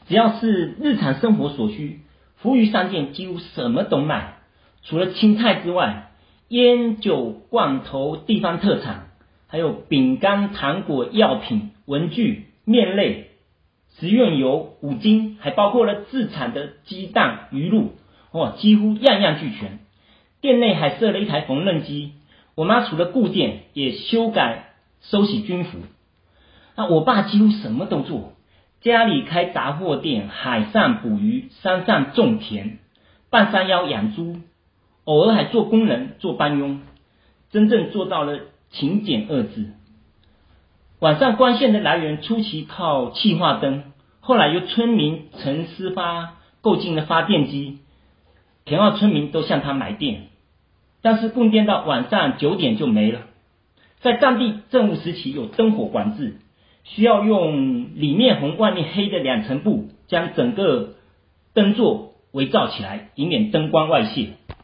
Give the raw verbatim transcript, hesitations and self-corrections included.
只要是日常生活所需，服务于商店几乎什么都卖。除了青菜之外，烟酒罐头、地方特产，还有饼干、糖果、药品、文具、面类、食用油、五金，还包括了自产的鸡蛋、鱼露，哦，几乎样样俱全。店内还设了一台缝纫机，我妈除了顾店，也修改、收洗军服。那我爸几乎什么都做，家里开杂货店，海上捕鱼，山上种田，半山腰养猪，偶尔还做工人、做搬佣，真正做到了勤俭二字。晚上光线的来源初期靠气化灯，后来由村民陈思发购进了发电机，田澳村民都向他买电，但是供电到晚上九点就没了。在当地政务时期有灯火管制，需要用里面红外面黑的两层布将整个灯座围罩起来，以免灯光外泄。